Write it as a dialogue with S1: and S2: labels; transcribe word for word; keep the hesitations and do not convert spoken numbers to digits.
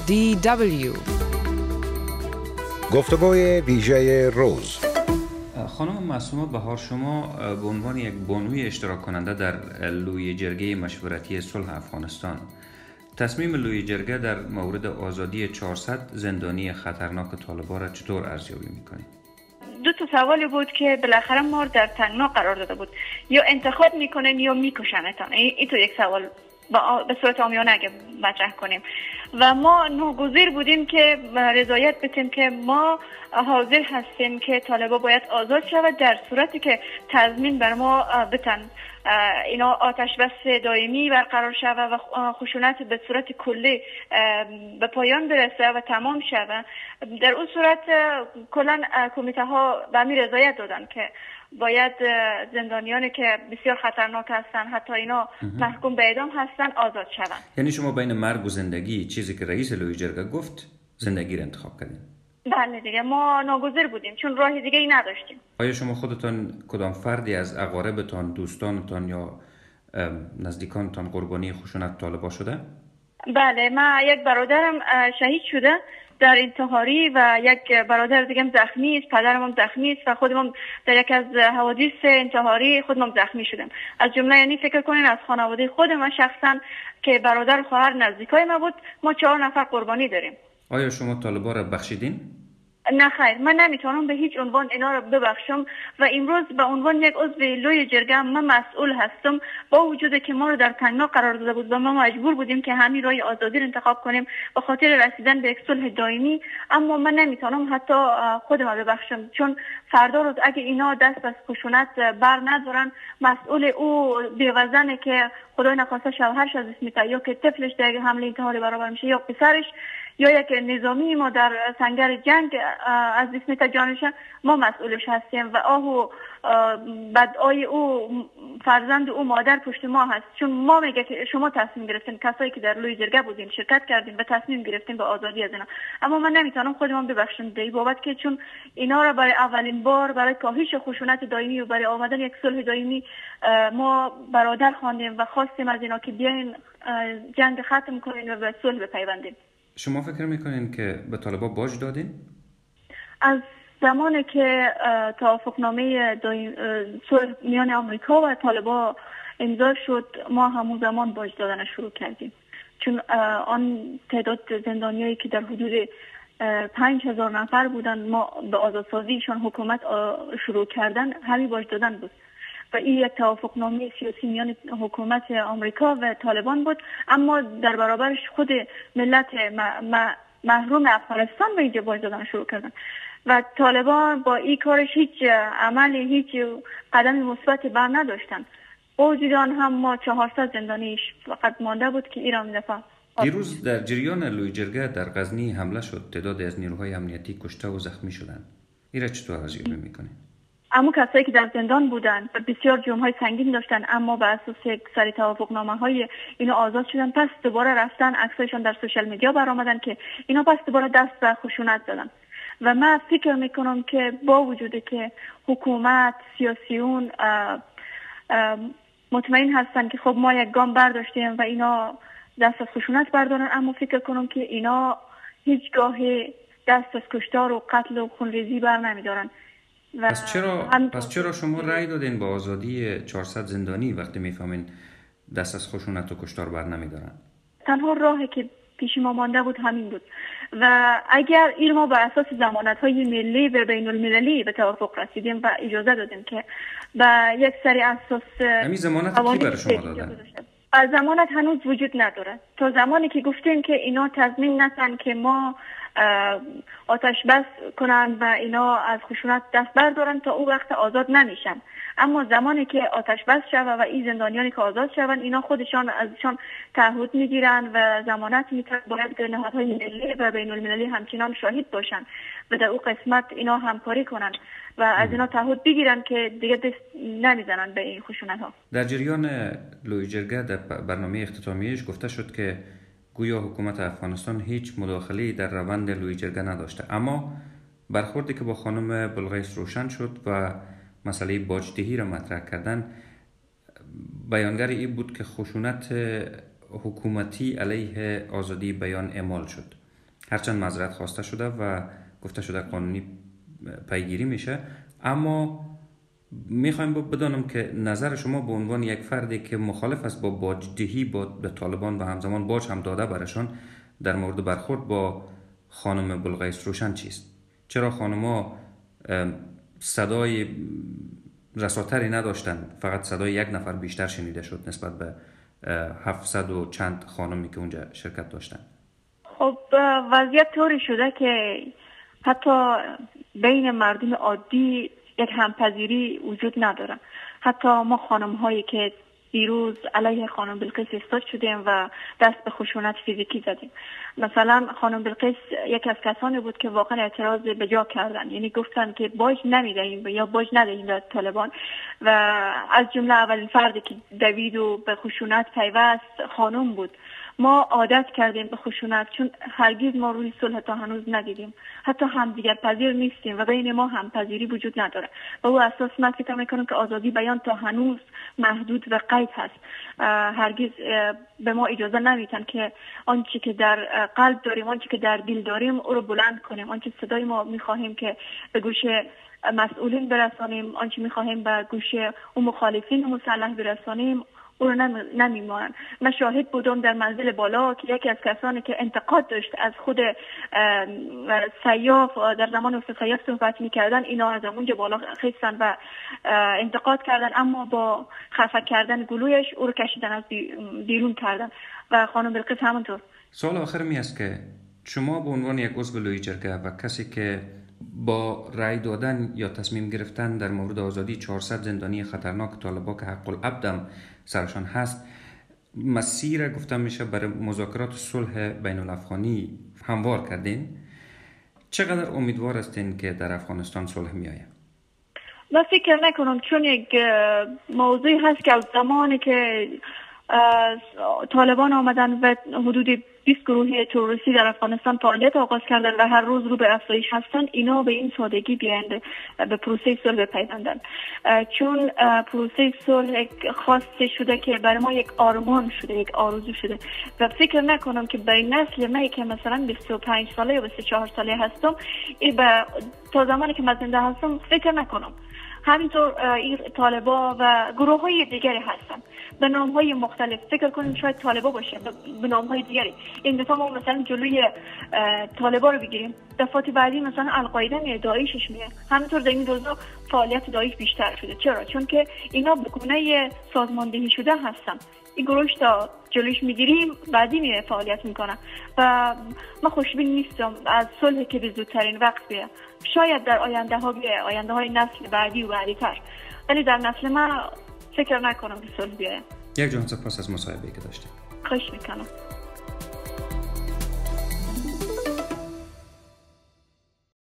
S1: دی دبلیو
S2: گفتگوی ویژه روز.
S3: خانم معصومه بهار، شما به عنوان یک بانوی اشتراک کننده در لوی جرگه مشورتی صلح افغانستان، تصمیم لوی جرگه در مورد آزادی چهارصد زندانی خطرناک طالبان را چطور ارزیابی میکنید؟
S4: دو تا سوالی بود که بالاخره ما در تنگنا قرار داده بود، یا انتخاب میکنن یا میکشنتان. این تو یک سوال به صورت عامیانه اگه مطرح کنیم و ما ناگزیر بودیم که رضایت بدیم که ما حاضر هستیم که طالبان باید آزاد شود در صورتی که تضمین بر ما بتن اینا آتش بس دائمی برقرار شود و خشونت به صورت کلی به پایان برسه و تمام شود. در اون صورت کلا کمیته ها به همین رضایت دادن که باید زندانیانی که بسیار خطرناک هستن، حتی اینا محکوم به اعدام هستن، آزاد شوند.
S3: یعنی شما بین مرگ و زندگی، چیزی که رئیس لوی جرگه گفت، زندگی را انتخاب کردین؟
S4: بله دیگه، ما ناگزیر بودیم چون راه دیگه ای نداشتیم.
S3: آیا شما خودتان کدام فردی از اقاربتان، دوستانتان یا نزدیکانتان قربانی خشونت طالبان شده؟
S4: بله، من یک برادرم شهید شده در انتحاری و یک برادر دیگه زخمی است، پدرم هم زخمی است و خودم هم در یک از حوادث انتحاری خودم زخمی شدم. از جمله یعنی فکر کنین از خانواده خودم و شخصا که برادر و خواهر نزدیکای ما بود، ما چهار نفر قربانی داریم.
S3: آیا شما طالبان را بخشیدین؟
S4: نه خیر، من نمیتونم به هیچ عنوان اینا رو ببخشم و امروز به عنوان یک عضو لوی جرگه من مسئول هستم، با وجود که ما رو در تنگنا قرار داده بود و ما مجبور بودیم که همین راه آزادی رو انتخاب کنیم به خاطر رسیدن به یک صلح دائمی، اما من نمیتونم حتی خودم رو ببخشم، چون فردا روز اگه اینا دست از خشونت بر ندارن، مسئول او بیوزنه که خدای نخواسته شوهرش از اسم یا که طفلش در حمله انتحاری برابر میشه یا پسرش یا یک نظامی ما در سنگر جنگ از اسم جانش، ما مسئولش هستیم و آهو بدعای او فرزند او مادر پشت ما هست، چون ما میگه که شما تصمیم گرفتین، کسایی که در لوی جرگه بودین شرکت کردین و تصمیم گرفتین به آزادی از اینا. اما من نمیتونم خودم ببخشم دی بابت که چون اینا را برای اولین بار برای کاهش خشونت دائمی و برای آمدن یک صلح دائمی ما برادر خواندیم و خواستیم از اینا که بیاین جنگ ختم کنین و به صلح بپیوندین.
S3: شما فکر میکنین که به طالبان باج دادین؟
S4: از زمانی که توافقنامه صلح میان آمریکا و طالبان امضا شد، ما همون زمان باج دادن شروع کردیم، چون آن تعداد زندانیایی که در حدود پنج هزار نفر بودن، ما به آزادسازیشان حکومت شروع کردن همین باج دادن بود و این یک توافقنامه سیاسی میان حکومت آمریکا و طالبان بود، اما در برابرش خود ملت محروم افغانستان به اینجا باج دادن شروع کردن و طالبان با این کارش هیچ عملی، هیچ قدم مثبت بر نداشتن. اوجیدان هم ما چهارصد زندانیش فقط مانده بود که ایران دفعه.
S3: دیروز در جریان لوی جرگه در غزنی حمله شد، تعدادی از نیروهای امنیتی کشته و زخمی شدند. این را چطور ارزیابی میکنید؟
S4: اما کسایی که در زندان بودن و بسیار جرم‌های سنگین داشتن اما بر اساس سری توافقنامه‌های اینا آزاد شدن، پس دوباره رفتن عکسایشون در سوشال میدیا برآمدن که اینا پس دوباره دست به خشونت زدن و من فکر میکنم که با وجودی که حکومت، سیاسیون مطمئن هستن که خب ما یک گام برداشتیم و اینا دست از خشونت بردارن، اما فکر کنم که اینا هیچگاه دست از کشتار و قتل و خونریزی بر نمیدارن.
S3: پس چرا پس چرا شما رأی دادین با آزادی چهارصد زندانی وقتی میفهمین دست از خشونت و کشتار بر نمیدارن؟
S4: تنها راهی که پیش ما مانده بود همین بود و اگر این ما بر اساس ضمانت‌های ملی و بین المللی به توافق رسیدیم و اجازه دادیم که به یک سری اساس
S3: همین ضمانت کی برای شما دادن؟
S4: ضمانت هنوز وجود نداره. تا زمانی که گفتیم که اینا تضمین نتن که ما آتش بس کنن و اینا از خشونت دست بردارن، تا او وقت آزاد نمیشن. اما زمانی که آتش بس شود و این زندانیانی که آزاد شون، اینا خودشان ازشان تعهد میگیرن و ضمانت میتونن باید به نهادهای ملی و بین المللی همچنان شاهد باشن و در او قسمت اینا همکاری کنن و از اینا تعهد بگیرن که دیگه دست نمیزنن به این خشونت ها.
S3: در جریان لوی جرگه در برنامه اختتامیه‌اش گفته شد که گویا حکومت افغانستان هیچ مداخله‌ای در روند لوی جرگه نداشته، اما برخوردی که با خانم بلقیس روشن شد و مسئله باجدهی را مطرح کردن، بیانگر این بود که خشونت حکومتی علیه آزادی بیان اعمال شد. هرچند معذرت خواسته شده و گفته شده قانونی پیگیری میشه، اما میخوایم بدانم که نظر شما به عنوان یک فردی که مخالف است با باجدهی با به طالبان و همزمان باج هم داده برشان در مورد برخورد با خانم بلقیس روشن چیست؟ چرا خانم‌ها صدای رساتری نداشتن، فقط صدای یک نفر بیشتر شنیده شد نسبت به هفتصد و چند خانمی که اونجا شرکت داشتن؟
S4: خب وضعیت طوری شده که حتی بین مردم عادی یک همپذیری وجود نداره. حتی ما خانم هایی که دیروز علیه خانم بلقیس ایستاد شدیم و دست به خشونت فیزیکی زدیم، مثلا خانم بلقیس یک از کسانی بود که واقعا اعتراض به جا کردن، یعنی گفتن که باج نمیدهیم یا باج ندهیم به طالبان، و از جمله اولین فردی که دوید و به خشونت پیوست خانم بود. ما عادت کردیم به خشونت، چون هرگز ما روی صلح تا هنوز ندیدیم، حتی همدیگر پذیر نیستیم و بین ما هم پذیری وجود نداره. و او اساس من فکر میکنم که آزادی بیان تا هنوز محدود و قید هست. هرگز به ما اجازه نمیتن که آنچه که در قلب داریم، آنچه که در دل داریم او رو بلند کنیم. آنچه صدای ما میخواهیم که به گوش مسئولین برسانیم، آنچه میخواهیم به گوش اون مخالفین مسلح برسانیم، او رو نمیمانند. من شاهد بودم در منزل بالا که یکی از کسانی که انتقاد داشت از خود سیاف، در زمان وقت سیاف صحبت میکردن، اینا از اونجا بالا خیستن و انتقاد کردن، اما با خفه کردن گلویش او رو کشیدن از بیرون کردن و خانم بلقیس همونطور.
S3: سوال آخر می است که شما به عنوان یک عضو لوی جرگه و کسی که با رأی دادن یا تصمیم گرفتن در مورد آزادی چهارصد زندانی خطرناک طالبان که حق العبد سرشان هست، مسیر گفتم میشه برای مذاکرات صلح بین الافغانی هموار کردین، چقدر امیدوار هستین که در افغانستان صلح میآید؟
S4: من فکر نکنم، چون یک موضوعی هست که از زمانی که طالبان آمدن و حدود بیست گروه تروریستی در افغانستان فعالیت آغاز کردن و هر روز رو به افزایش هستند، اینا به این سادگی بیاند به پروسه صلح بپیوندن، چون پروسه صلح خاصی شده که برای ما یک آرمان شده، یک آرزو شده و فکر نکنم که برای نسل من که مثلا بیست و پنج ساله یا بیست و چهار ساله هستم، تا زمانی که من زنده هستم فکر نکنم. همینطور این طالبا و گروه های دیگری هستن به نام های مختلف، فکر کنیم شاید طالبا باشه به نام های دیگری. این دفعه ما مثلا جلوی طالبا رو بگیریم، دفعات بعدی مثلا القاعده میاد، داعشش میاد. همینطور در این روزا فعالیت داعش بیشتر شده. چرا؟ چون که اینا به گونه سازماندهی شده هستن. این گروهش تا جلوش میگیریم بعدی میره فعالیت میکنن و من خوشبین نیستم از صلح که به زودترین وقت بیاد. شاید در آینده ها بیاد، آینده های نسل بعدی و بعدی تر، ولی در نسل من فکر نکنم که صلح بیاد.
S3: یک جان سپاس از مصاحبه‌ای که داشتیم.
S4: خوش میکنم.